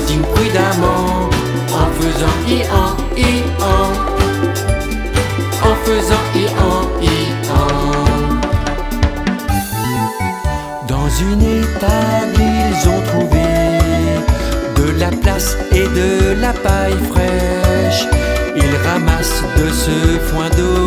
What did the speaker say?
gratigne prudemment en faisant i-en, i-en, en faisant i-en, i-en. Dans une étable ils ont trouvé de la place et de la paille fraîche. Ils ramassent de ce foin d'eau